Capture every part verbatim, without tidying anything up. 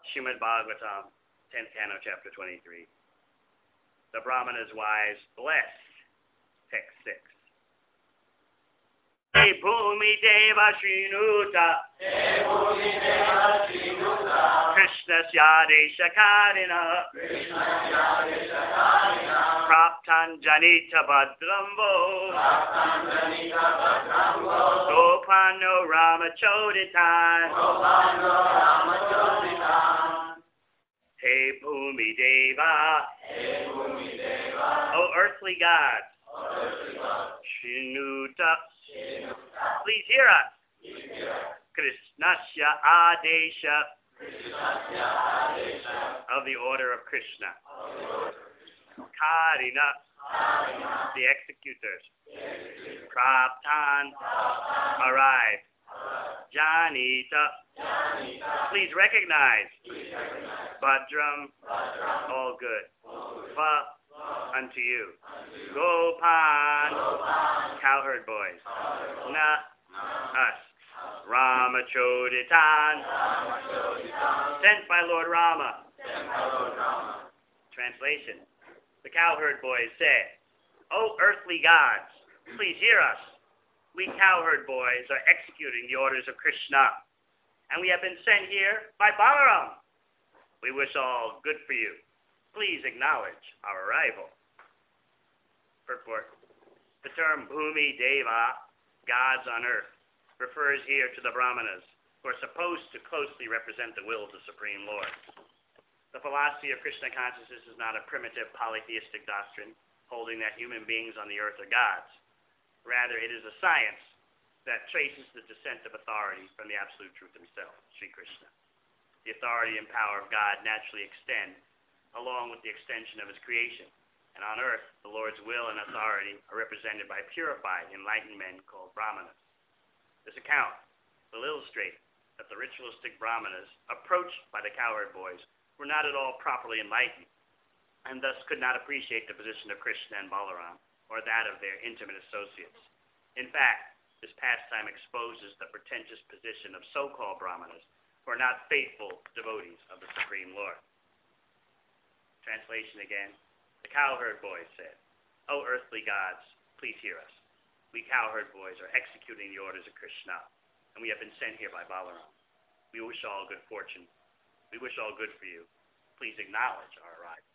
Srimad Bhagavatam, tenth Canto, Chapter twenty-three. The Brahmana's wives blessed. Text six. He Bhumi Deva Shrinuta Krishna Syadesha Karina Praptan Janita Bhadrambo Gopano Ramachoditan Hey Bhumi Deva O earthly God Shrinuta Please hear us. Krishnasya Adesha of the order of Krishna. Karina, the executors. Praptan, arrive. Janita, please recognize. Bhadram, all good. Va, unto you. Gopan, cowherd boys. Na, us. Ramachoditan, sent by Lord Rama. Translation. The cowherd boys said, O earthly gods, please hear us. We cowherd boys are executing the orders of Krishna, and we have been sent here by Balaram. We wish all good for you. Please acknowledge our arrival. Purport. The term Bhumi Deva, gods on earth, refers here to the Brahmanas, who are supposed to closely represent the will of the Supreme Lord. The philosophy of Krishna consciousness is not a primitive polytheistic doctrine holding that human beings on the earth are gods. Rather, it is a science that traces the descent of authority from the absolute truth himself, Sri Krishna. The authority and power of God naturally extend along with the extension of his creation. And on earth, the Lord's will and authority are represented by purified, enlightened men called Brahmanas. This account will illustrate that the ritualistic Brahmanas, approached by the cowherd boys, were not at all properly enlightened, and thus could not appreciate the position of Krishna and Balaram, or that of their intimate associates. In fact, this pastime exposes the pretentious position of so-called Brahmanas, who are not faithful devotees of the Supreme Lord. Translation again. The cowherd boys said, O earthly gods, please hear us. We cowherd boys are executing the orders of Krishna, and we have been sent here by Balaram. We wish all good fortune. We wish all good for you. Please acknowledge our arrival.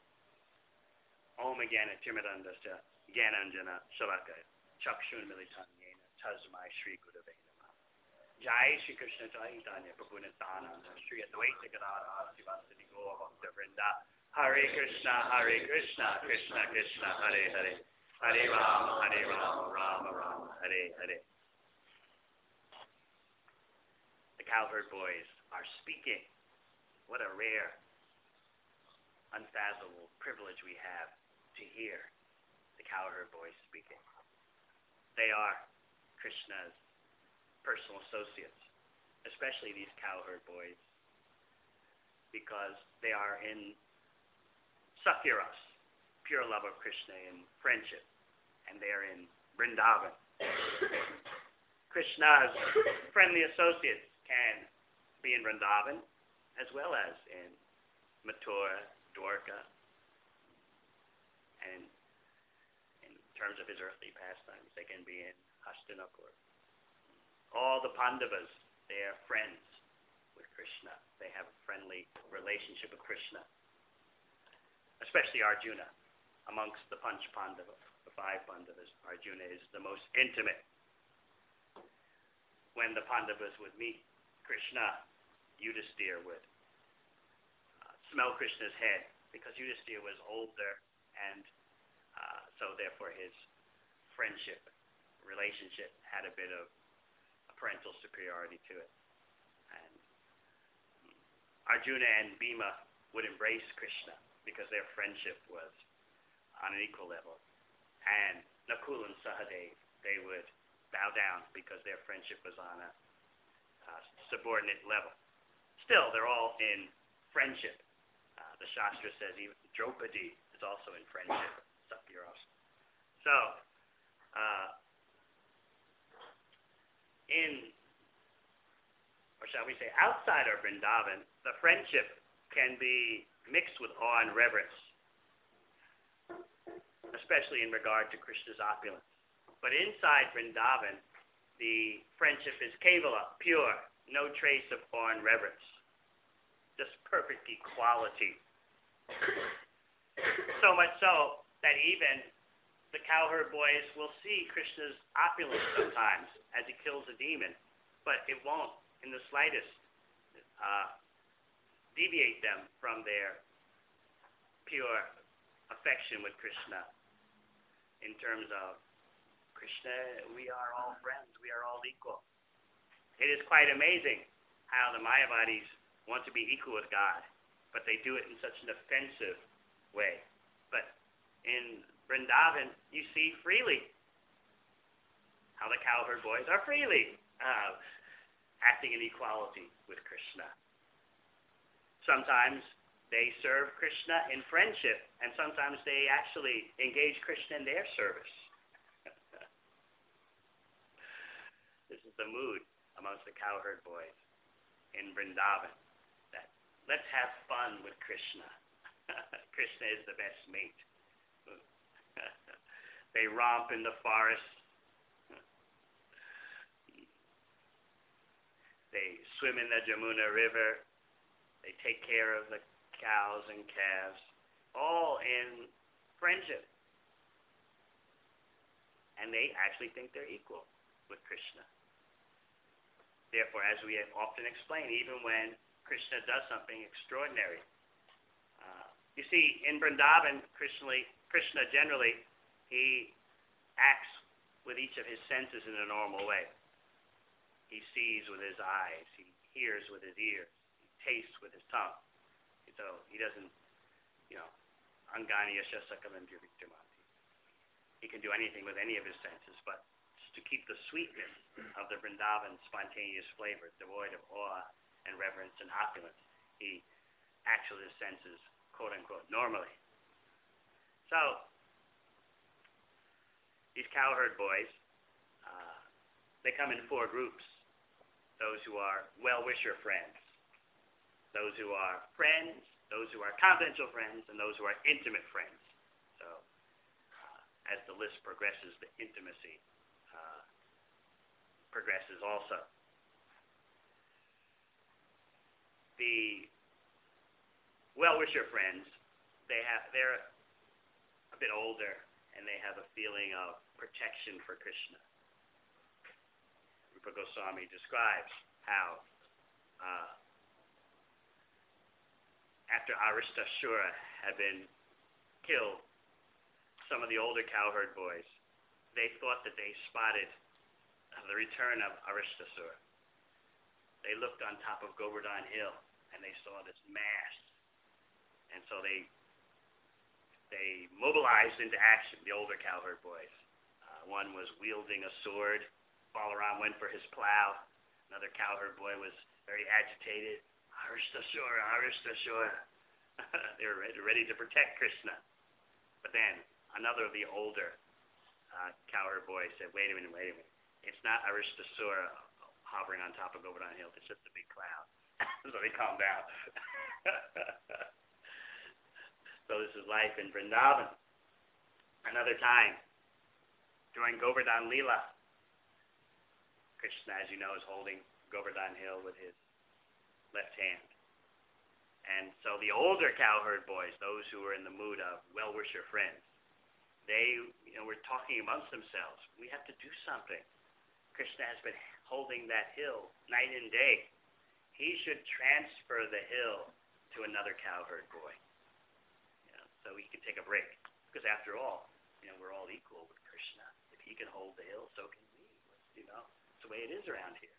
Om Agana Timirandasya Gyananjana Shalakaya Chakshun Militanyena Tasmai Shri Gurave Namah. Jai Shri Krishna Chaitanya Prabhu Nityananda Shri Advaita Gadadhara Sivasati Gaura Bhakta Vrinda Hare Krishna Hare Krishna Krishna Krishna Hare Hare Hare Rama Hare Rama Rama Rama Hare Hare. The cowherd boys are speaking. What a rare, unfathomable privilege we have to hear the cowherd boys speaking. They are Krishna's personal associates, especially these cowherd boys, because they are in Sakyaras, pure love of Krishna in friendship, and they are in Vrindavan. Krishna's friendly associates can be in Vrindavan, as well as in Mathura, Dwarka, and in terms of his earthly pastimes, they can be in Hastinapur. All the Pandavas, they are friends with Krishna. They have a friendly relationship with Krishna, especially Arjuna. Amongst the Panch Pandava, the five Pandavas, Arjuna is the most intimate. When the Pandavas would meet Krishna, Yudhisthira would uh, smell Krishna's head, because Yudhisthira was older, and uh, so therefore his friendship, relationship had a bit of a parental superiority to it. And um, Arjuna and Bhima would embrace Krishna because their friendship was on an equal level. And Nakul and Sahadev, they would bow down because their friendship was on a uh, subordinate level. Still, they're all in friendship. Uh, the Shastra says even Draupadi is also in friendship, Satyaras. So, uh, in or shall we say outside of Vrindavan, the friendship can be mixed with awe and reverence, especially in regard to Krishna's opulence. But inside Vrindavan, the friendship is kevala, pure, no trace of awe and reverence, just perfect equality. So much so that even the cowherd boys will see Krishna's opulence sometimes as he kills a demon, but it won't in the slightest uh, deviate them from their pure affection with Krishna in terms of Krishna, we are all friends, we are all equal. It is quite amazing how the Mayavadis want to be equal with God, but they do it in such an offensive way. But in Vrindavan, you see freely how the cowherd boys are freely uh, acting in equality with Krishna. Sometimes they serve Krishna in friendship, and sometimes they actually engage Krishna in their service. This is the mood amongst the cowherd boys in Vrindavan, that let's have fun with Krishna. Krishna is the best mate. They romp in the forest. They swim in the Jamuna River. They take care of the cows and calves, all in friendship. And they actually think they're equal with Krishna. Therefore, as we have often explained, even when Krishna does something extraordinary, uh, you see, in Vrindavan, Krishna, Krishna generally, he acts with each of his senses in a normal way. He sees with his eyes, he hears with his ears, he tastes with his tongue. So he doesn't, you know, angani yasha sakamanti viktamati. He can do anything with any of his senses, but to keep the sweetness of the Vrindavan spontaneous flavor, devoid of awe and reverence and opulence, he acts with his senses, quote unquote, normally. So, these cowherd boys, uh, they come in four groups. Those who are well-wisher friends, those who are friends, those who are confidential friends, and those who are intimate friends. So, uh, as the list progresses, the intimacy uh, progresses also. The well-wisher friends, they have, they're a bit older, and they have a feeling of protection for Krishna. Rupa Goswami describes how uh, after Aristasura had been killed, some of the older cowherd boys, they thought that they spotted the return of Aristasura. They looked on top of Govardhan Hill, and they saw this mass. And so they they mobilized into action, the older cowherd boys. Uh, one was wielding a sword. Balaram went for his plow. Another cowherd boy was very agitated. Aristasura, Aristasura. They were ready, ready to protect Krishna. But then another of the older uh, cowherd boys said, wait a minute, wait a minute. It's not Aristasura hovering on top of Govardhan Hill. It's just a big cloud. So they calmed down. So this is life in Vrindavan. Another time, during Govardhan Leela, Krishna, as you know, is holding Govardhan Hill with his left hand. And so the older cowherd boys, those who were in the mood of well-wisher friends, they, you know, were talking amongst themselves. We have to do something. Krishna has been holding that hill night and day. He should transfer the hill to another cowherd boy, you know, so he can take a break. Because after all, you know, we're all equal with Krishna. If he can hold the hill, so can we. You know, it's the way it is around here.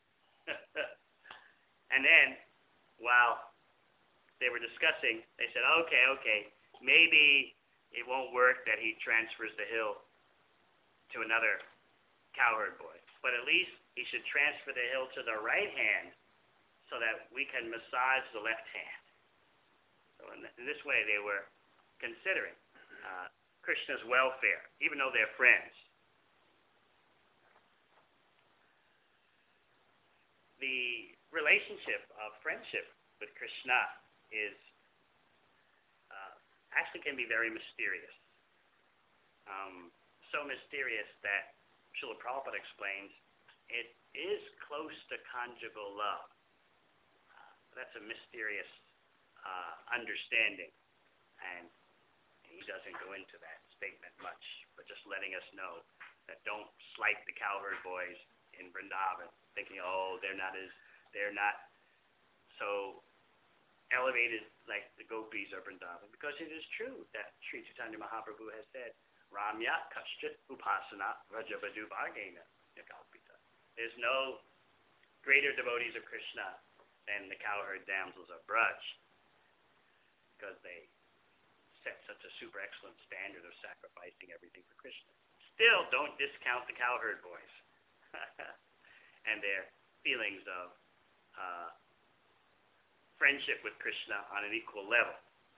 And then, while they were discussing, they said, okay, okay, maybe it won't work that he transfers the hill to another cowherd boy. But at least he should transfer the hill to the right hand so that we can massage the left hand. So in, th- in this way, they were considering uh, Krishna's welfare, even though they're friends. The relationship of friendship with Krishna is uh, actually can be very mysterious. Um, so mysterious that Srila Prabhupada explains it is close to conjugal love. Uh, that's a mysterious uh, understanding, and he doesn't go into that statement much, but just letting us know that don't slight the cowherd boys in Vrindavan, thinking, oh, they're not as they're not so elevated like the gopis of Vrindavan, because it is true that Sri Chaitanya Mahaprabhu has said, Ramya Kaschit Upasana Rajabadu Bhagena Yakalpita. There's no greater devotees of Krishna than the cowherd damsels of Braj, because they set such a super excellent standard of sacrificing everything for Krishna. Still, don't discount the cowherd boys and their feelings of uh, friendship with Krishna on an equal level.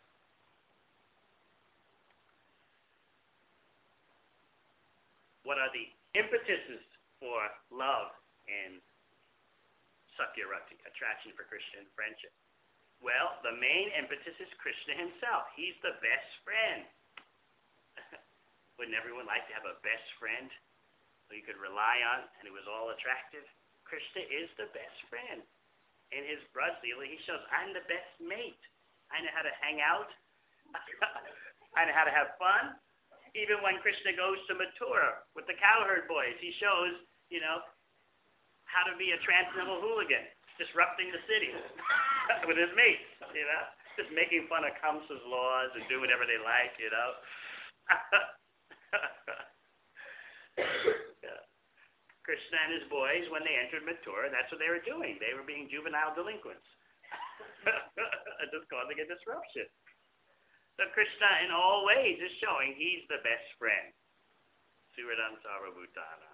What are the impetuses for love in Sakyarati, attraction for Krishna and friendship? Well, the main impetus is Krishna himself. He's the best friend. Wouldn't everyone like to have a best friend who you could rely on and who was all attractive? Krishna is the best friend. In his Braj Leela, he shows, I'm the best mate. I know how to hang out. I know how to have fun. Even when Krishna goes to Mathura with the cowherd boys, he shows, you know, how to be a transcendental hooligan, disrupting the city with his mates, you know, just making fun of Kamsa's laws and do whatever they like, you know. Yeah. Krishna and his boys, when they entered Mathura, that's what they were doing. They were being juvenile delinquents, just causing a disruption. So Krishna, in all ways, is showing he's the best friend. Suridam Sarvabhutana.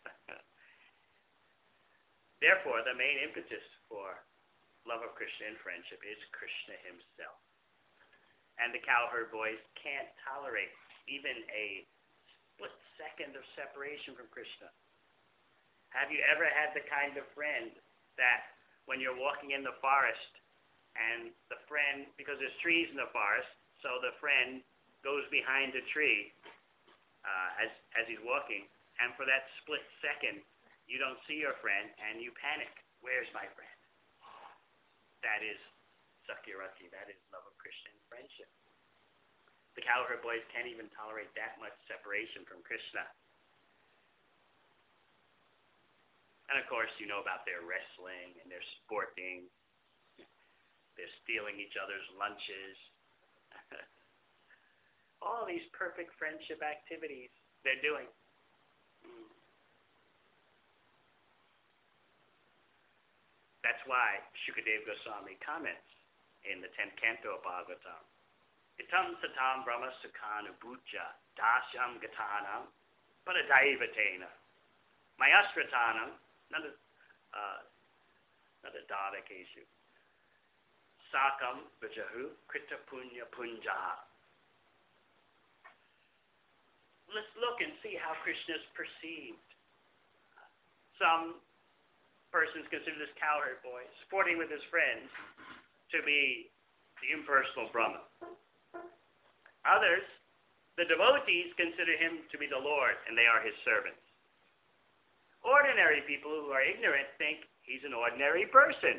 Therefore, the main impetus for love of Krishna and friendship is Krishna himself. And the cowherd boys can't tolerate even a split second of separation from Krishna. Have you ever had the kind of friend that when you're walking in the forest and the friend, because there's trees in the forest, so the friend goes behind a tree uh, as, as he's walking, and for that split second, you don't see your friend, and you panic. Where's my friend? That is Sakyarati. That is love of Krishna and friendship. The cowherd boys can't even tolerate that much separation from Krishna. And of course, you know about their wrestling and their sporting. They're stealing each other's lunches. All these perfect friendship activities they're doing. That's why Shukadeva Goswami comments in the tenth canto of Bhagavatam, Itam satam brahma sukhanu bhujya dasyam gatanam paradaivatena mayasratanam nada uh, nada dadakeshu sakam vajahu krita punya punja. Let's look and see how Krishna is perceived. Some persons consider this cowherd boy, sporting with his friends, to be the impersonal Brahman. Others, the devotees, consider him to be the Lord, and they are his servants. Ordinary people who are ignorant think he's an ordinary person.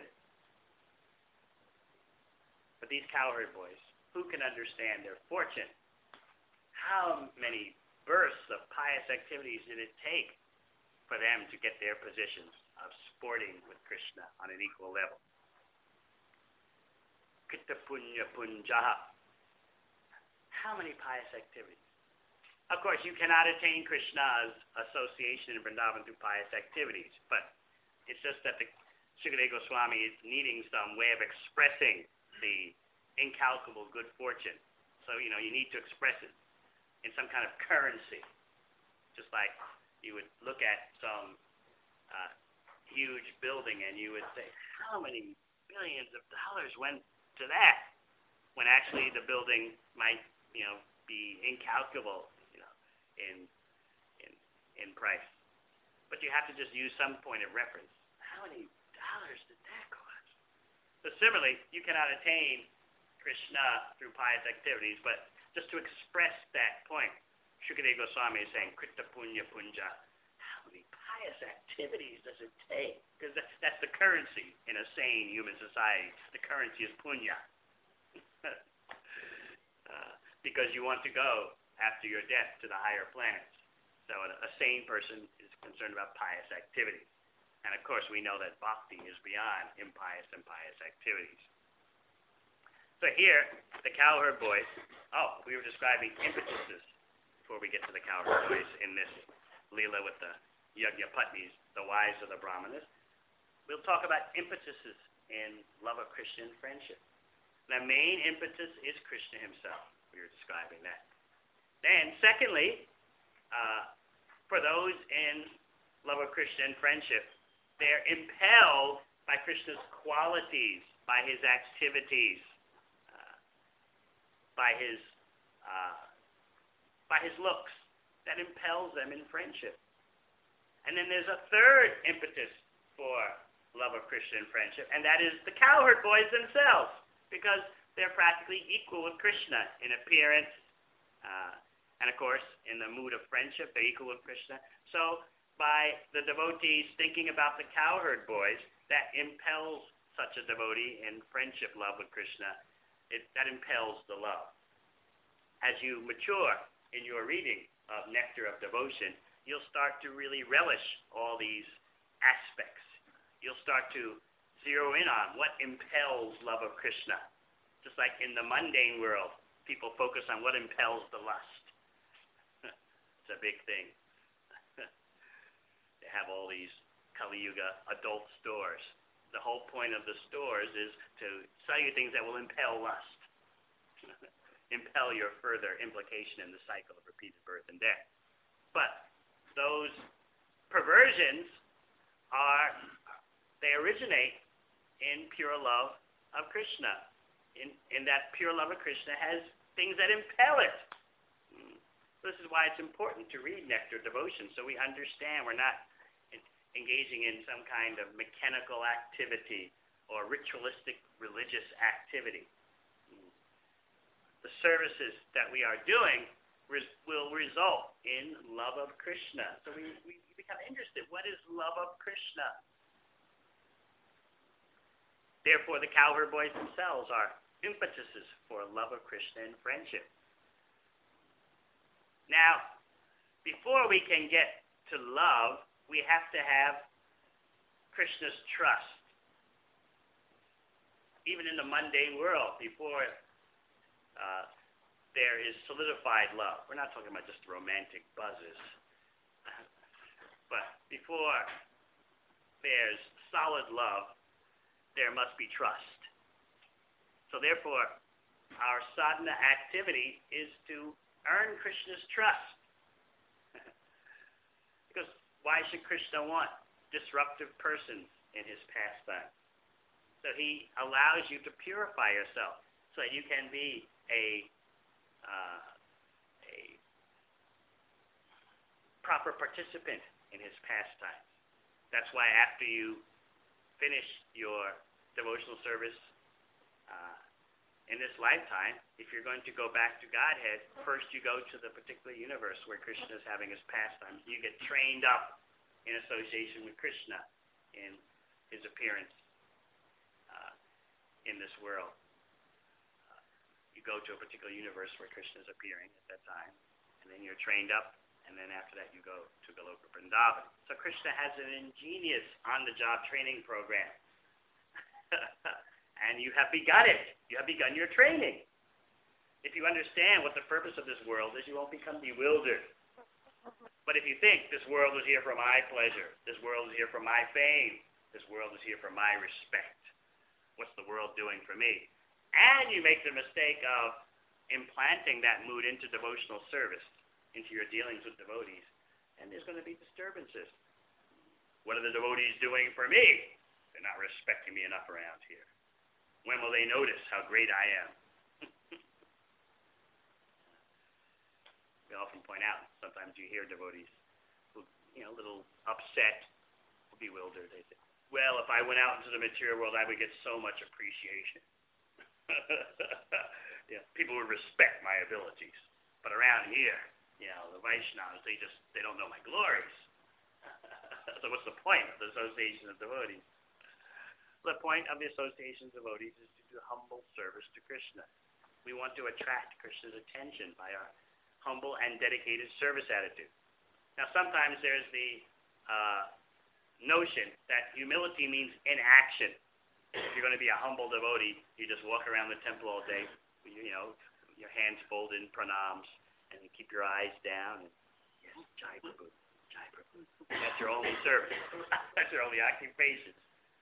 But these cowherd boys, who can understand their fortune? How many bursts of pious activities did it take for them to get their positions of sporting with Krishna on an equal level? Krita punya punjaha. How many pious activities? Of course, you cannot attain Krishna's association in Vrindavan through pious activities, but it's just that the Shukadeva Goswami is needing some way of expressing the incalculable good fortune. So, you know, you need to express it in some kind of currency. Just like you would look at some uh, huge building and you would say, how many billions of dollars went to that? When actually the building might, you know, be incalculable, you know, in in in price. But you have to just use some point of reference. How many dollars did that cost? So similarly, you cannot attain Krishna through pious activities, but just to express that point, Shukadeva Goswami is saying, Krita Punya Punja. How many pious activities does it take? Because that's, that's the currency in a sane human society. The currency is punya. uh, because you want to go after your death to the higher planets. So a, a sane person is concerned about pious activities. And of course, we know that bhakti is beyond impious and pious activities. So here, the cowherd boys, oh, we were describing impetuses before we get to the cowherd boys in this Leela with the Yagyapatnis, the wives of the Brahmanas. We'll talk about impetuses in love of Krishna and friendship. The main impetus is Krishna himself. We were describing that. Then, secondly, uh, for those in love of Krishna and friendship, they're impelled by Krishna's qualities, by his activities, uh, by his uh, by his looks. That impels them in friendship. And then there's a third impetus for love of Krishna and friendship, and that is the cowherd boys themselves, because they're practically equal with Krishna in appearance, uh, and of course, in the mood of friendship, they're equal with Krishna. So by the devotees thinking about the cowherd boys, that impels such a devotee in friendship love with Krishna. It, that impels the love. As you mature in your reading of Nectar of Devotion, you'll start to really relish all these aspects. You'll start to zero in on what impels love of Krishna. Just like in the mundane world, people focus on what impels the lust. It's a big thing. They have all these Kali Yuga adult stores. The whole point of the stores is to sell you things that will impel lust. Impel your further implication in the cycle of repeated birth and death. But those perversions are, they originate in pure love of Krishna. In, in that pure love of Krishna has things that impel it. This is why it's important to read Nectar of Devotion, so we understand we're not in, engaging in some kind of mechanical activity or ritualistic religious activity. The services that we are doing res, will result in love of Krishna. So we, we become interested. What is love of Krishna? Therefore, the cowherd boys themselves are impetuses for love of Krishna and friendship. Now, before we can get to love, we have to have Krishna's trust. Even in the mundane world, before uh, there is solidified love. We're not talking about just romantic buzzes. But before there's solid love, there must be trust. So therefore, our sadhana activity is to earn Krishna's trust. Because why should Krishna want disruptive persons in his pastime? So he allows you to purify yourself so that you can be a, uh, a proper participant in his pastime. That's why after you finish your devotional service uh, in this lifetime, if you're going to go back to Godhead, first you go to the particular universe where Krishna is having his pastime. You get trained up in association with Krishna in his appearance uh, in this world. Uh, you go to a particular universe where Krishna is appearing at that time, and then you're trained up, and then after that you go to Goloka Vrindavan. So Krishna has an ingenious on-the-job training program. And you have begun it. You have begun your training. If you understand what the purpose of this world is, you won't become bewildered. But if you think this world is here for my pleasure, this world is here for my fame, this world is here for my respect, what's the world doing for me? And you make the mistake of implanting that mood into devotional service, into your dealings with devotees, and there's going to be disturbances. What are the devotees doing for me? They're not respecting me enough around here. When will they notice how great I am? We often point out, sometimes you hear devotees who, you know, a little upset, bewildered. They say, well, if I went out into the material world, I would get so much appreciation. Yeah, people would respect my abilities. But around here, you know, the Vaishnavas, they just, they don't know my glories. So what's the point of the association of devotees? The point of the association of devotees is to do humble service to Krishna. We want to attract Krishna's attention by our humble and dedicated service attitude. Now, sometimes there's the uh, notion that humility means inaction. If you're going to be a humble devotee, you just walk around the temple all day, you know, your hands folded in pranams, and you keep your eyes down. And, yes, Jai Prabhu, Jai Prabhu. That's your only service. That's your only occupation.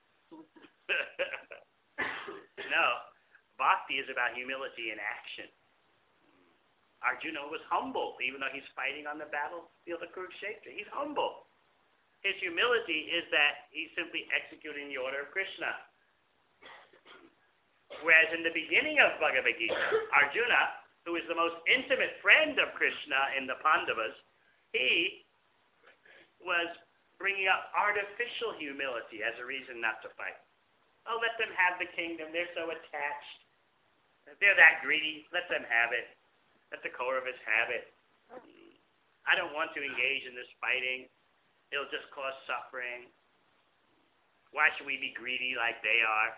No, bhakti is about humility in action. Arjuna was humble, even though he's fighting on the battlefield of Kurukshetra. He's humble. His humility is that he's simply executing the order of Krishna. Whereas in the beginning of Bhagavad Gita, Arjuna, who is the most intimate friend of Krishna in the Pandavas, he was bringing up artificial humility as a reason not to fight. Oh, let them have the kingdom. They're so attached. They're that greedy. Let them have it. Let the Kauravas have it. I don't want to engage in this fighting. It'll just cause suffering. Why should we be greedy like they are?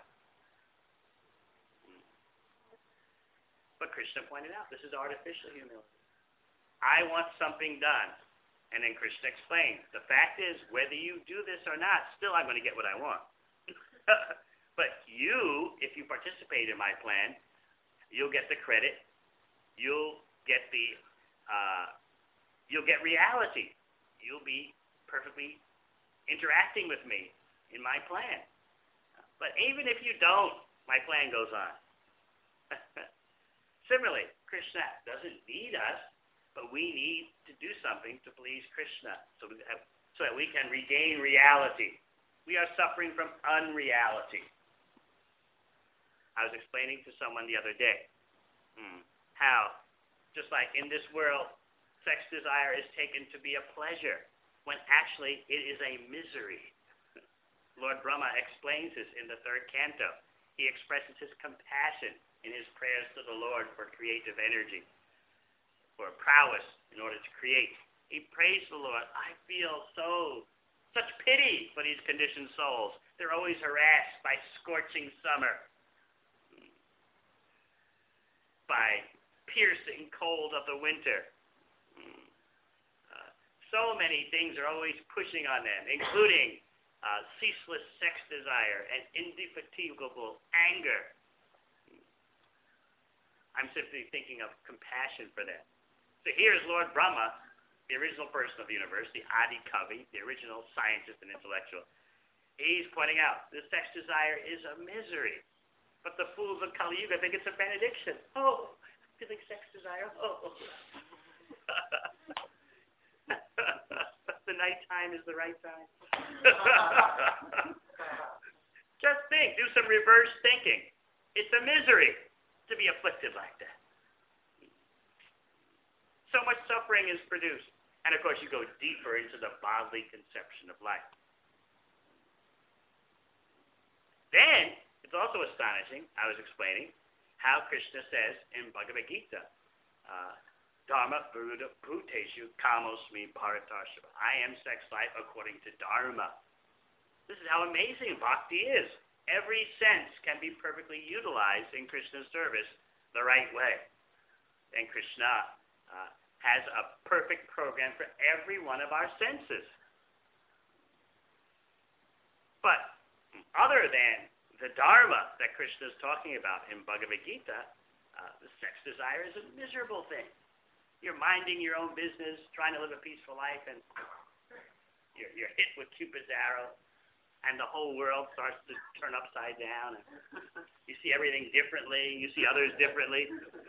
But Krishna pointed out, this is artificial humility. I want something done. And then Krishna explained, the fact is, whether you do this or not, still I'm going to get what I want. But you, if you participate in my plan, you'll get the credit. You'll get the, uh, you'll get reality. You'll be perfectly interacting with me in my plan. But even if you don't, my plan goes on. Similarly, Krishna doesn't need us, but we need to do something to please Krishna so, we have, so that we can regain reality. We are suffering from unreality. I was explaining to someone the other day hmm, how, just like in this world, sex desire is taken to be a pleasure, when actually it is a misery. Lord Brahma explains this in the third canto. He expresses his compassion in his prayers to the Lord for creative energy, for prowess in order to create. He prays the Lord, I feel so, such pity for these conditioned souls. They're always harassed by scorching summer, by piercing cold of the winter. Uh, so many things are always pushing on them, including uh, ceaseless sex desire and indefatigable anger. I'm simply thinking of compassion for them. So here's Lord Brahma, the original person of the universe, the Adi Kavi, the original scientist and intellectual. He's pointing out the sex desire is a misery. But the fools of Kali Yuga think it's a benediction. Oh, feeling sex desire. Oh. The nighttime is the right time. Just think, do some reverse thinking. It's a misery to be afflicted like that. So much suffering is produced. And of course, you go deeper into the bodily conception of life. Then, it's also astonishing, I was explaining, how Krishna says in Bhagavad Gita, uh, Dharma Buddha Bhuteshu Kamosmi Bharatarshava. I am sex life according to Dharma. This is how amazing bhakti is. Every sense can be perfectly utilized in Krishna's service the right way. And Krishna uh, has a perfect program for every one of our senses. But other than the Dharma that Krishna is talking about in Bhagavad Gita, uh, the sex desire is a miserable thing. You're minding your own business, trying to live a peaceful life, and you're, you're hit with Cupid's arrow, and the whole world starts to turn upside down. And you see everything differently. You see others differently.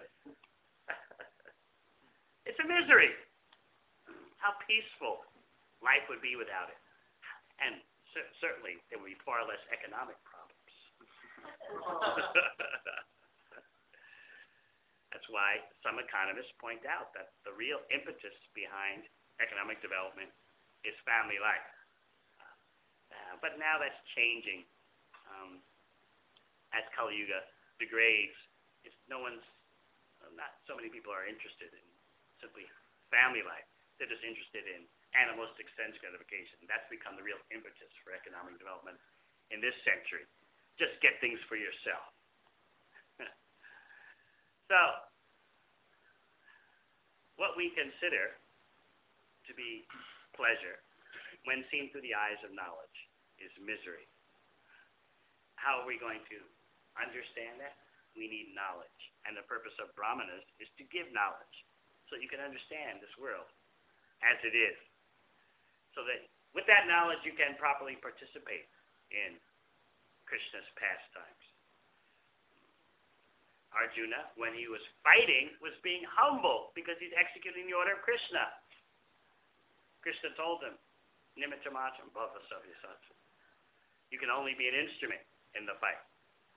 It's a misery. How peaceful life would be without it. And cer- certainly there would be far less economic problems. That's why some economists point out that the real impetus behind economic development is family life. Uh, Uh, but now that's changing. Um, as Kali Yuga degrades, it's, no one's, well, not so many people are interested in simply family life. They're just interested in animalistic sense gratification. That's become the real impetus for economic development in this century. Just get things for yourself. So, what we consider to be pleasure, when seen through the eyes of knowledge, is misery. How are we going to understand that? We need knowledge. And the purpose of brahmanas is to give knowledge so you can understand this world as it is. So that with that knowledge you can properly participate in Krishna's pastimes. Arjuna, when he was fighting, was being humble because he's executing the order of Krishna. Krishna told him, Nimitta matam bhava savyasatva. You can only be an instrument in the fight.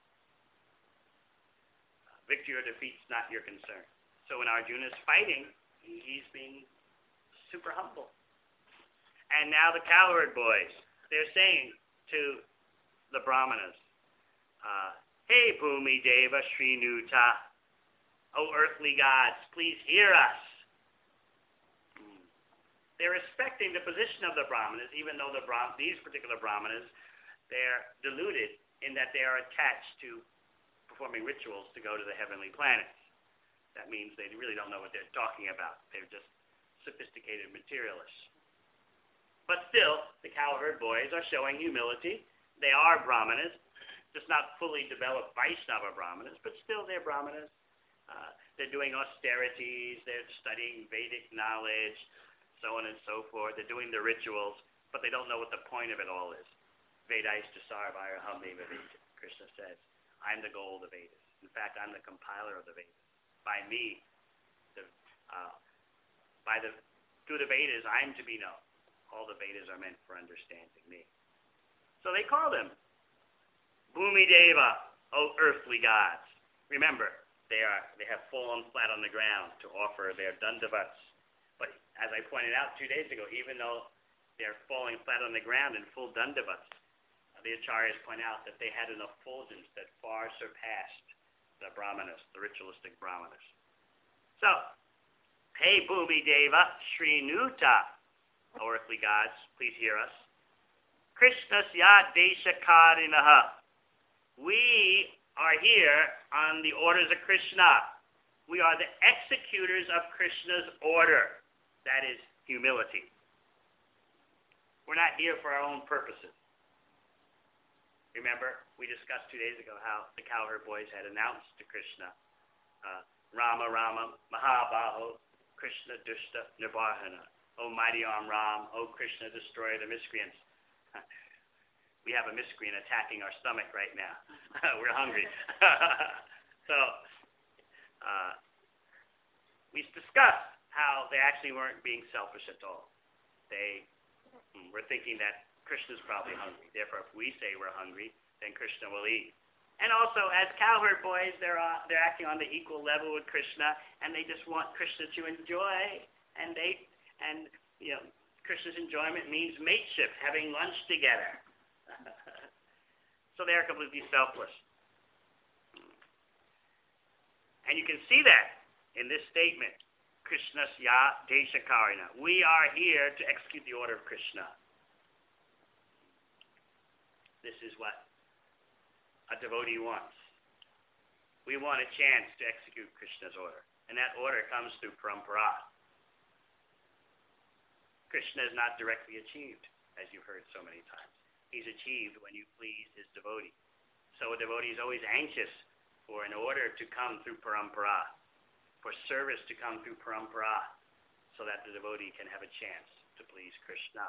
Victory or defeat's not your concern. So when Arjuna's fighting, he's being super humble. And now the cowherd boys, they're saying to the brahmanas, uh, Hey, Bhumi Deva Srinuta, O earthly gods, please hear us. Hmm. They're respecting the position of the brahmanas, even though the Brah- these particular brahmanas, they're deluded in that they are attached to performing rituals to go to the heavenly planets. That means they really don't know what they're talking about. They're just sophisticated materialists. But still, the cowherd boys are showing humility. They are brahmanas, just not fully developed Vaishnava brahmanas, but still they're brahmanas. Uh, they're doing austerities, they're studying Vedic knowledge, so on and so forth. They're doing the rituals, but they don't know what the point of it all is. Vedaista sarvayaham eva Veda, Krishna says, I'm the goal of the Vedas. In fact, I'm the compiler of the Vedas. By me, the, uh, by the, through the Vedas, I'm to be known. All the Vedas are meant for understanding me. So they call them Bhumi Deva, O earthly gods. Remember, they are they have fallen flat on the ground to offer their dandavats. But as I pointed out two days ago, even though they're falling flat on the ground in full dandavats, the acharyas point out that they had an effulgence that far surpassed the brahmanas, the ritualistic brahmanas. So, hey Bhumi Deva, Srinuta, O earthly gods, please hear us. Krishnasya deshakarinaha. We are here on the orders of Krishna. We are the executors of Krishna's order. That is humility. We're not here for our own purposes. Remember, we discussed two days ago how the cowherd boys had announced to Krishna, uh, Rama Rama, Mahabaho, Krishna Dushta Nirvahana. O mighty arm Ram, O Krishna, destroyer the miscreants. We have a miscreant attacking our stomach right now. We're hungry. So, uh, we discussed how they actually weren't being selfish at all. They were thinking that Krishna's probably hungry. Therefore, if we say we're hungry, then Krishna will eat. And also, as cowherd boys, they're uh, they're acting on the equal level with Krishna, and they just want Krishna to enjoy. And they and you know, Krishna's enjoyment means mateship, having lunch together. So they're completely selfless. And you can see that in this statement, Krishnasya deshakarina. We are here to execute the order of Krishna. This is what a devotee wants. We want a chance to execute Krishna's order. And that order comes through parampara. Krishna is not directly achieved, as you've heard so many times. He's achieved when you please his devotee. So a devotee is always anxious for an order to come through parampara, for service to come through parampara, so that the devotee can have a chance to please Krishna.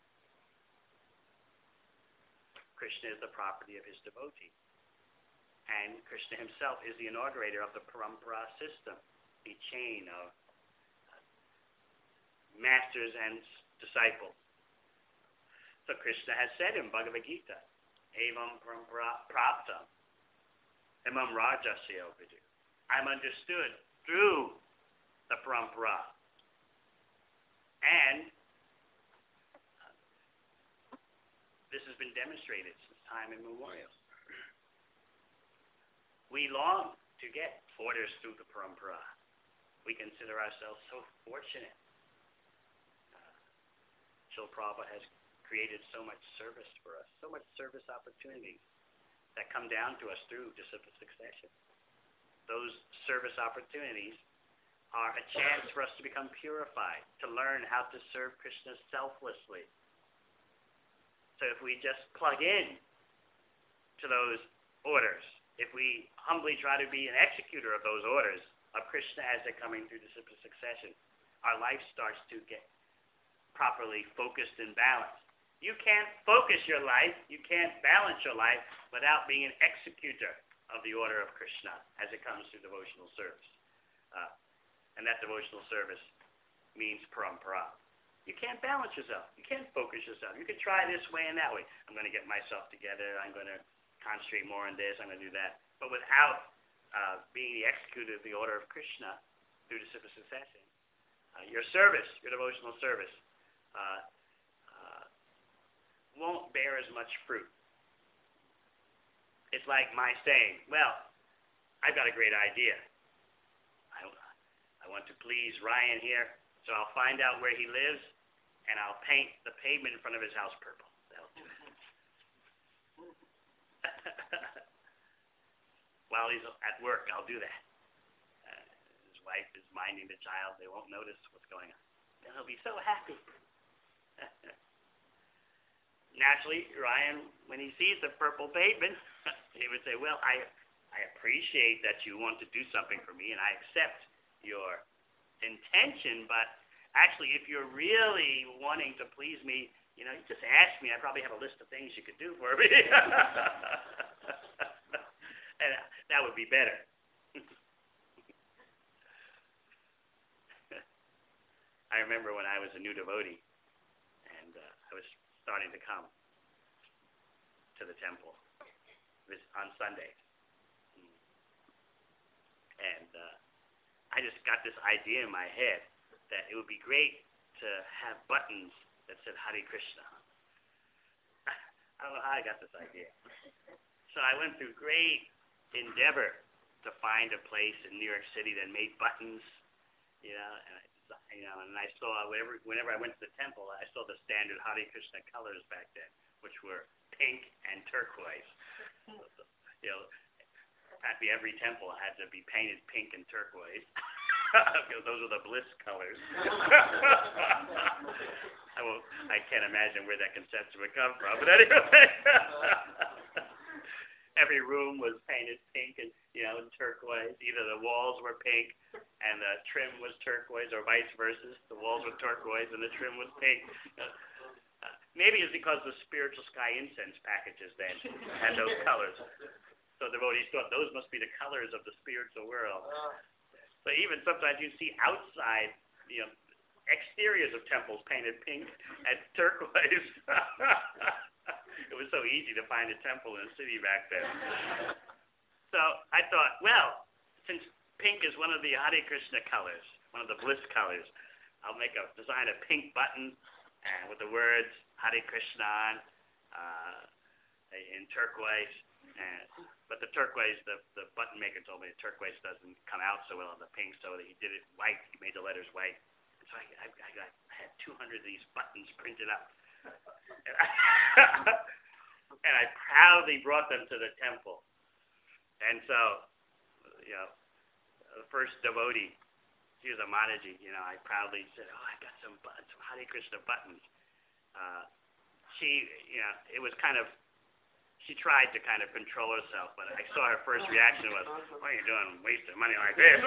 Krishna is the property of his devotee. And Krishna himself is the inaugurator of the parampara system, the chain of masters and disciples. So Krishna has said in Bhagavad Gita, Evam parampara praptam, emam rajasya vidu. I'm understood through the parampara. And this has been demonstrated since time immemorial. We long to get orders through the parampara. We consider ourselves so fortunate. Uh, Srila Prabhupada has created so much service for us, so much service opportunities that come down to us through disciple succession. Those service opportunities are a chance for us to become purified, to learn how to serve Krishna selflessly. So if we just plug in to those orders, if we humbly try to be an executor of those orders of Krishna as they're coming through disciple succession, our life starts to get properly focused and balanced. You can't focus your life, you can't balance your life without being an executor of the order of Krishna as it comes through devotional service. Uh, and that devotional service means parampara. You can't balance yourself. You can't focus yourself. You can try this way and that way. I'm going to get myself together. I'm going to concentrate more on this. I'm going to do that. But without uh, being the executor of the order of Krishna through disciple succession, uh, your service, your devotional service, uh, won't bear as much fruit. It's like my saying, well, I've got a great idea. I, I want to please Ryan here, so I'll find out where he lives, and I'll paint the pavement in front of his house purple. That'll do it. While he's at work, I'll do that. Uh, his wife is minding the child. They won't notice what's going on. And he'll be so happy. Naturally, Ryan, when he sees the purple pavement, he would say, well, I I appreciate that you want to do something for me, and I accept your intention, but actually, if you're really wanting to please me, you know, you just ask me. I probably have a list of things you could do for me. And that would be better. I remember when I was a new devotee, and uh, I was starting to come to the temple this on Sundays. And uh, I just got this idea in my head that it would be great to have buttons that said Hare Krishna. I don't know how I got this idea. So I went through great endeavor to find a place in New York City that made buttons, you know, and I You know, and I saw whenever, whenever I went to the temple, I saw the standard Hare Krishna colors back then, which were pink and turquoise. You know, practically every temple had to be painted pink and turquoise because those are the bliss colors. I will, I can't imagine where that conception would come from, but anyway. Every room was painted pink and, you know, turquoise. Either the walls were pink and the trim was turquoise, or vice versa. The walls were turquoise and the trim was pink. Uh, uh, maybe it's because the spiritual sky incense packages then had those colors. So devotees thought those must be the colors of the spiritual world. So even sometimes you see outside, you know, exteriors of temples painted pink and turquoise. It was so easy to find a temple in a city back then. So I thought, well, since pink is one of the Hare Krishna colors, one of the bliss colors, I'll make a design a pink button and with the words Hare Krishna on, uh, in turquoise. And, but the turquoise, the, the button maker told me the turquoise doesn't come out so well on the pink, so he did it white. He made the letters white. So I, I, I, got, I had two hundred of these buttons printed up. And I, and I proudly brought them to the temple. And so, you know, the first devotee, she was a Mataji, you know, I proudly said, oh, I got some buttons, some Hare Krishna buttons. Uh, she, you know, it was kind of, she tried to kind of control herself, but I saw her first reaction was, what are you doing wasting money like this?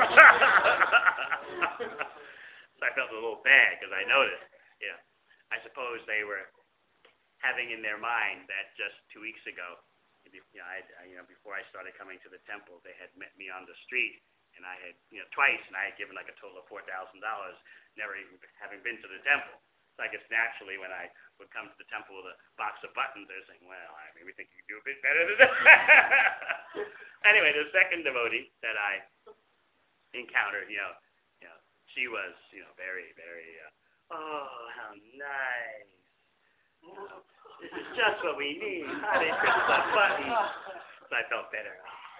So I felt a little bad because I noticed, you know, I suppose they were having in their mind that just two weeks ago, you know, I, you know, before I started coming to the temple, they had met me on the street, and I had, you know, twice, and I had given like a total of four thousand dollars, never even having been to the temple. So I guess naturally, when I would come to the temple with a box of buttons, they're saying, well, I maybe think you can do a bit better than that. Anyway, the second devotee that I encountered, you know, you know, she was, you know, very, very, uh, oh, how nice. This is just what we need. Hare Krishna button. So I felt better.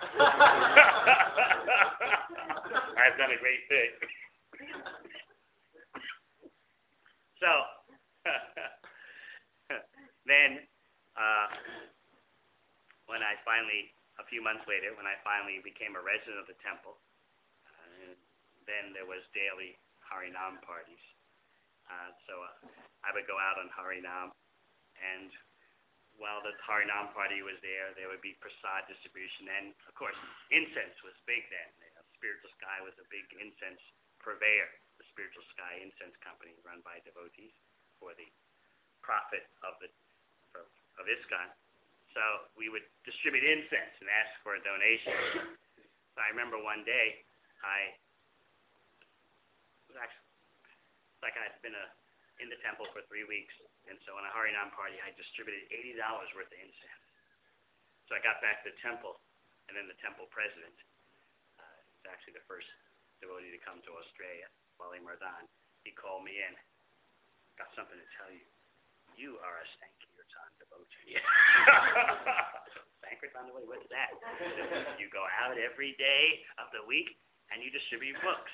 I've done a great thing. So, then, uh, when I finally, a few months later, when I finally became a resident of the temple, uh, then there was daily Harinam parties. Uh, so uh, I would go out on Harinam, and while the Harinam party was there, there would be prasad distribution, and of course, incense was big then. You know, Spiritual Sky was a big incense purveyor, the Spiritual Sky Incense Company, run by devotees for the profit of the of, of ISKCON. So we would distribute incense and ask for a donation. So I remember one day, I was actually like I'd been a, in the temple for three weeks. And so on a Harinam party, I distributed eighty dollars worth of incense. So I got back to the temple, and then the temple president, uh, he's actually the first devotee to come to Australia, Wally Mardhan, he called me in. Got something to tell you. You are a Sankirtan devotee. Sankirtan devotee, what's that? You go out every day of the week, and you distribute books.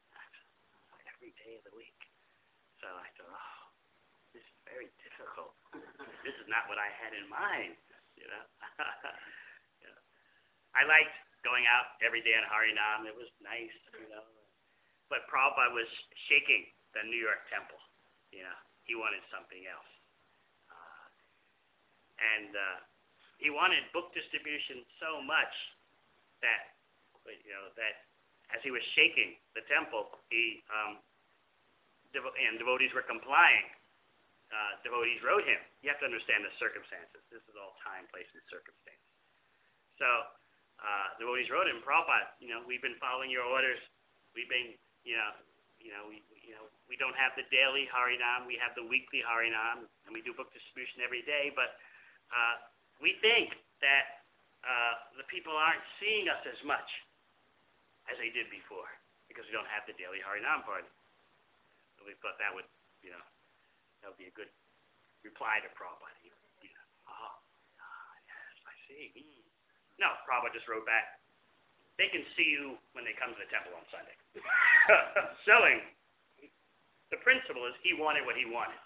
Every day of the week. So I thought, oh, this is very difficult. This is not what I had in mind, you know. You know. I liked going out every day on Harinam. It was nice, you know. But Prabhupada was shaking the New York temple, you know. He wanted something else. Uh, and uh, he wanted book distribution so much that, you know, that as he was shaking the temple, he um, devo- and devotees were complying. Uh, devotees wrote him. You have to understand the circumstances. This is all time, place, and circumstance. So uh, devotees wrote him, Prabhupada, you know, we've been following your orders. We've been, you know, you know, we, you know, we don't have the daily Harinam. We have the weekly Harinam, and we do book distribution every day. But uh, we think that uh, the people aren't seeing us as much as they did before because we don't have the daily Harinam party. So we thought that would, you know, that would be a good reply to Prabhupada. You know, oh, oh, yes, I see. Mm. No, Prabhupada just wrote back, they can see you when they come to the temple on Sunday. Selling. The principle is he wanted what he wanted.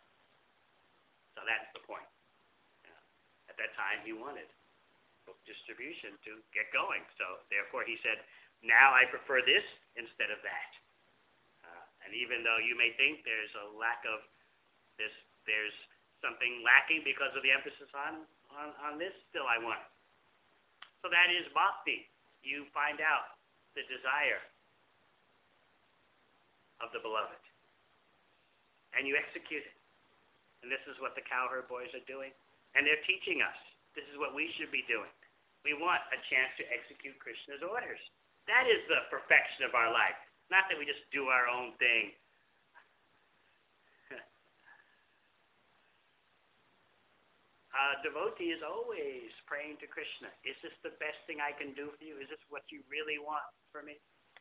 So that's the point. Yeah. At that time, he wanted book distribution to get going. So therefore, he said, now I prefer this instead of that. Uh, and even though you may think there's a lack of This, there's something lacking because of the emphasis on, on, on this, still I want it. So that is bhakti. You find out the desire of the beloved. And you execute it. And this is what the cowherd boys are doing. And they're teaching us. This is what we should be doing. We want a chance to execute Krishna's orders. That is the perfection of our life. Not that we just do our own thing. Uh, devotee is always praying to Krishna. Is this the best thing I can do for you? Is this what you really want for me?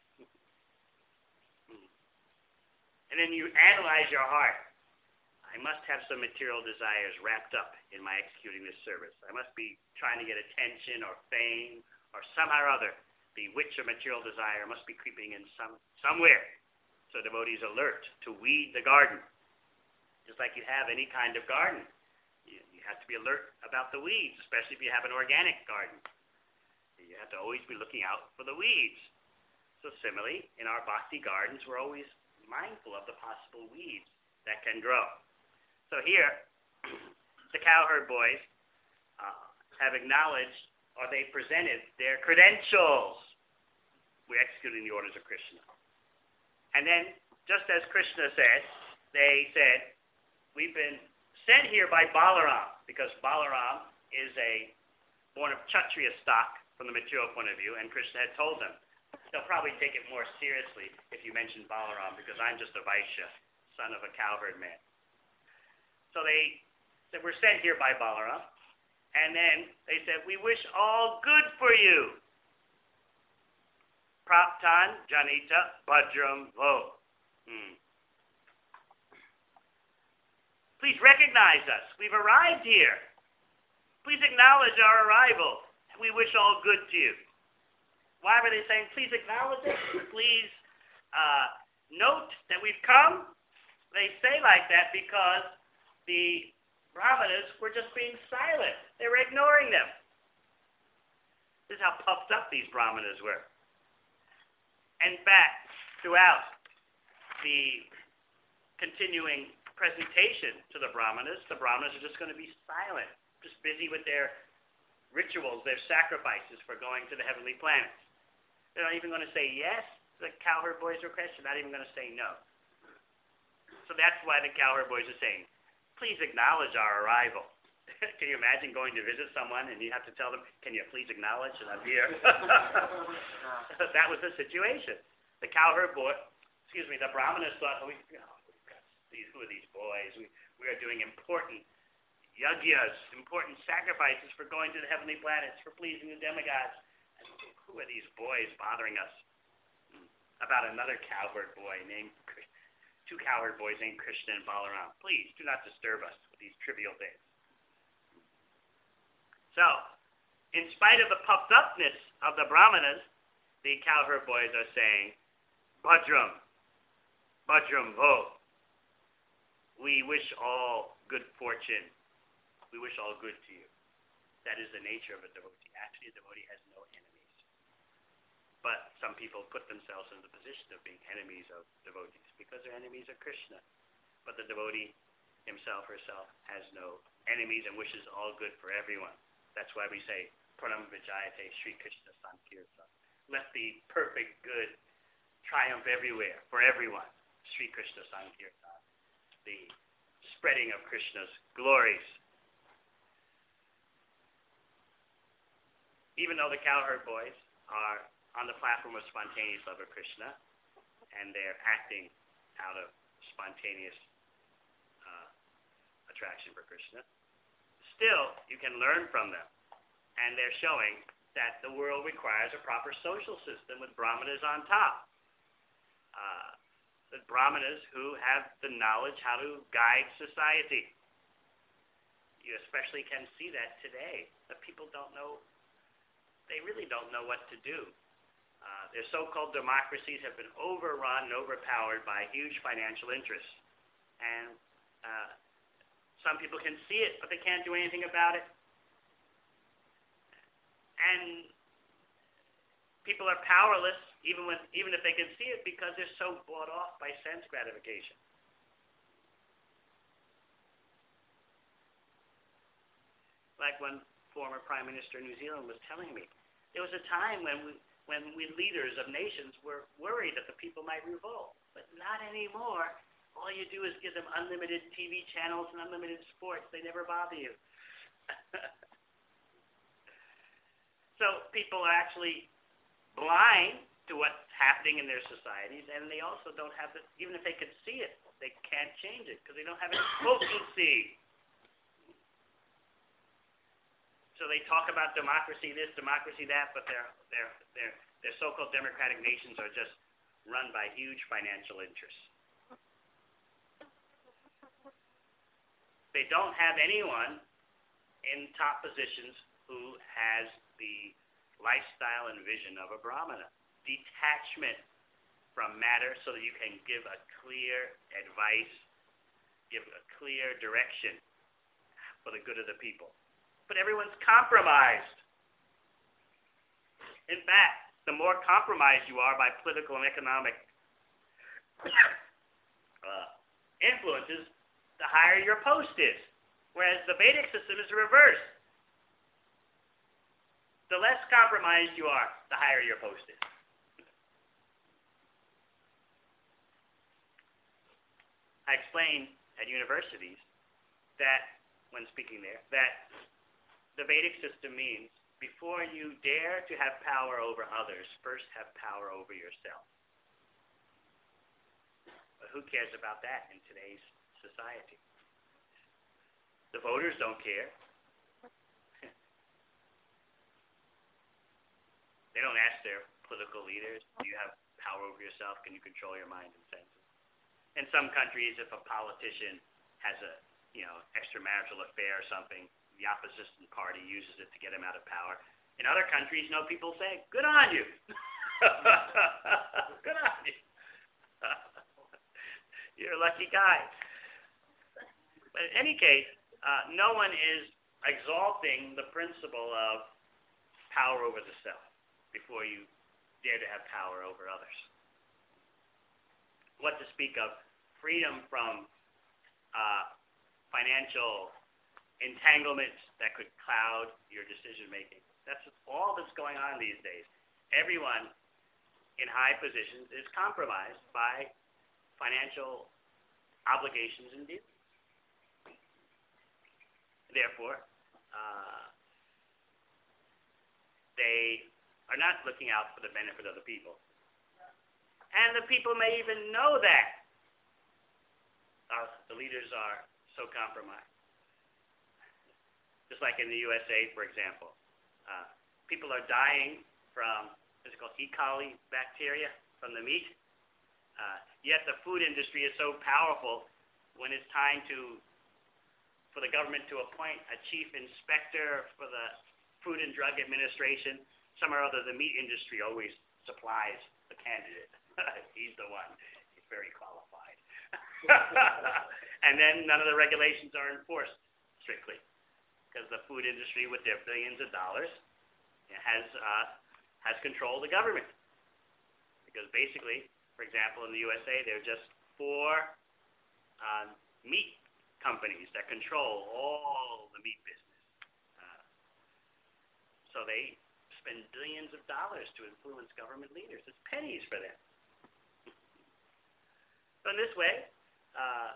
Hmm. And then you analyze your heart. I must have some material desires wrapped up in my executing this service. I must be trying to get attention or fame or somehow or other. The witch of material desire must be creeping in some somewhere. So devotee is alert to weed the garden. Just like you have any kind of garden. You have to be alert about the weeds, especially if you have an organic garden. You have to always be looking out for the weeds. So similarly, in our bhakti gardens, we're always mindful of the possible weeds that can grow. So here, the cowherd boys uh, have acknowledged, or they presented their credentials. We're executing the orders of Krishna. And then, just as Krishna said, they said, we've been sent here by Balaram, because Balaram is a born of Kshatriya stock from the material point of view, and Krishna had told them, they'll probably take it more seriously if you mention Balaram, because I'm just a Vaishya, son of a cowherd man. So they said, we're sent here by Balaram, and then they said, we wish all good for you. Praptan Janita Bhadram Vo. Hmm. Please recognize us. We've arrived here. Please acknowledge our arrival. We wish all good to you. Why were they saying, please acknowledge us? Please uh, note that we've come? They say like that because the Brahmanas were just being silent. They were ignoring them. This is how puffed up these Brahmanas were. In fact, throughout the continuing presentation to the Brahmanas, the Brahmanas are just going to be silent, just busy with their rituals, their sacrifices for going to the heavenly planets. They're not even going to say yes to the cowherd boys' request. They're not even going to say no. So that's why the cowherd boys are saying, please acknowledge our arrival. Can you imagine going to visit someone and you have to tell them, can you please acknowledge that I'm here? That was the situation. The cowherd boy, excuse me, the Brahmanas thought, oh, we, you know, these, who are these boys? We, we are doing important yagyas, important sacrifices for going to the heavenly planets, for pleasing the demigods. And who are these boys bothering us? About another cowherd boy named, two cowherd boys named Krishna and Balaram. Please do not disturb us with these trivial things. So, in spite of the puffed upness of the Brahmanas, the cowherd boys are saying, Bhadram, Bhadram Vo. We wish all good fortune. We wish all good to you. That is the nature of a devotee. Actually, a devotee has no enemies. But some people put themselves in the position of being enemies of devotees because their enemies are Krishna. But the devotee himself, herself, has no enemies and wishes all good for everyone. That's why we say, Pranam Vijayate Sri Krishna Sankirtan. Let the perfect good triumph everywhere, for everyone. Sri Krishna Sankirtan. The spreading of Krishna's glories. Even though the cowherd boys are on the platform of spontaneous love of Krishna, and they're acting out of spontaneous uh, attraction for Krishna, still, you can learn from them. And they're showing that the world requires a proper social system with Brahmanas on top. Uh, the Brahmanas who have the knowledge how to guide society. You especially can see that today. The people don't know, they really don't know what to do. Uh, their so-called democracies have been overrun and overpowered by huge financial interests. And uh, some people can see it, but they can't do anything about it. And people are powerless, even when, even if they can see it, because they're so bought off by sense gratification. Like when former Prime Minister of New Zealand was telling me, there was a time when we, when we leaders of nations were worried that the people might revolt, but not anymore. All you do is give them unlimited T V channels and unlimited sports. They never bother you. So people are actually blind to what's happening in their societies, and they also don't have the, even if they could see it, they can't change it because they don't have any potency. So they talk about democracy this, democracy that, but their their their their so-called democratic nations are just run by huge financial interests. They don't have anyone in top positions who has the lifestyle and vision of a Brahmana. Detachment from matter so that you can give a clear advice, give a clear direction for the good of the people. But everyone's compromised. In fact, the more compromised you are by political and economic uh, influences, the higher your post is. Whereas the Vedic system is reversed. The less compromised you are, the higher your post is. I explain at universities that, when speaking there, that the Vedic system means before you dare to have power over others, first have power over yourself. But who cares about that in today's society? The voters don't care. They don't ask their political leaders, do you have power over yourself? Can you control your mind and senses? In some countries, if a politician has a you know, extramarital affair or something. The opposition party uses it to get him out of power. In other countries, you know, people say, good on you. Good on you. You're a lucky guy. But in any case, uh, no one is exalting the principle of power over the self before you dare to have power over others. What to speak of freedom from uh, financial entanglements that could cloud your decision making. That's all that's going on these days. Everyone in high positions is compromised by financial obligations and deals. Therefore, uh, they are not looking out for the benefit of the people. And the people may even know that. Uh, the leaders are so compromised. Just like in the U S A, for example. Uh, people are dying from what's it called, E. coli bacteria from the meat. Uh, yet the food industry is so powerful when it's time to for the government to appoint a chief inspector for the Food and Drug Administration. Some or other, the meat industry always supplies the candidate. He's the one. He's very qualified. And then none of the regulations are enforced strictly because the food industry, with their billions of dollars, has uh, has controlled the government. Because basically, for example, in the U S A, there are just four uh, meat companies that control all the meat business. Uh, so they spend billions of dollars to influence government leaders. It's pennies for them. So in this way, uh,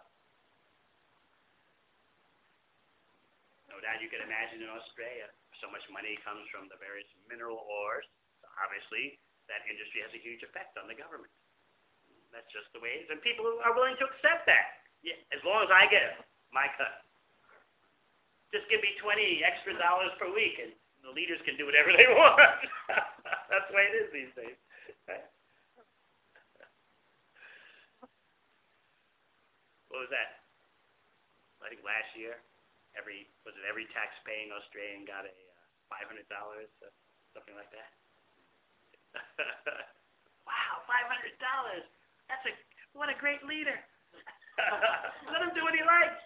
no doubt you can imagine in Australia, so much money comes from the various mineral ores. So obviously, that industry has a huge effect on the government. That's just the way it is. And people are willing to accept that. Yeah, as long as I get my cut. Just give me twenty extra dollars per week, and the leaders can do whatever they want. That's the way it is these days. Right? What was that? I think last year, every was it every tax-paying Australian got a uh, five hundred dollars, uh, something like that. Wow, five hundred dollars! That's a what a great leader. Let him do what he likes.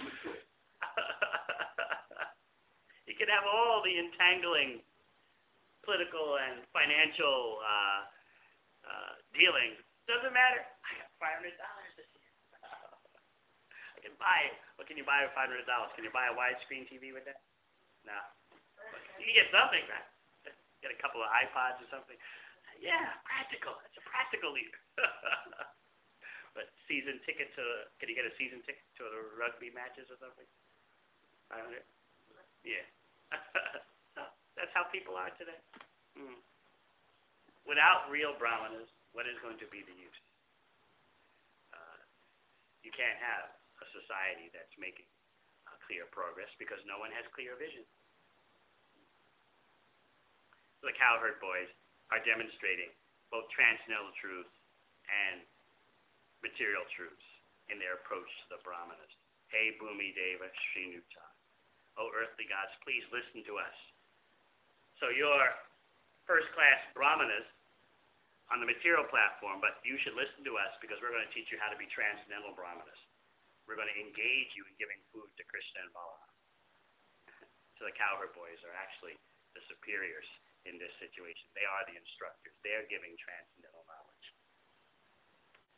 He can have all the entangling political and financial uh, uh, dealings. Doesn't matter. I got five hundred dollars this year. I can buy. What can you buy with five hundred dollars? Can you buy a widescreen T V with that? No. You can get something, right? Get a couple of iPods or something. Yeah, practical. It's a practical leader. But season ticket to, can you get a season ticket to the rugby matches or something? five hundred? Yeah. So that's how people are today. Mm. Without real brahmanas, what is going to be the use? Uh, you can't have a society that's making uh, clear progress because no one has clear vision. So the cowherd boys are demonstrating both transcendental truths and material truths in their approach to the brahmanas. Hey, Bhumi Deva Srinuta. Oh, earthly gods, please listen to us. So you're first-class brahmanas on the material platform, but you should listen to us because we're going to teach you how to be transcendental brahmanas. We're going to engage you in giving food to Krishna and Balaram. So the cowherd boys are actually the superiors in this situation. They are the instructors. They're giving transcendental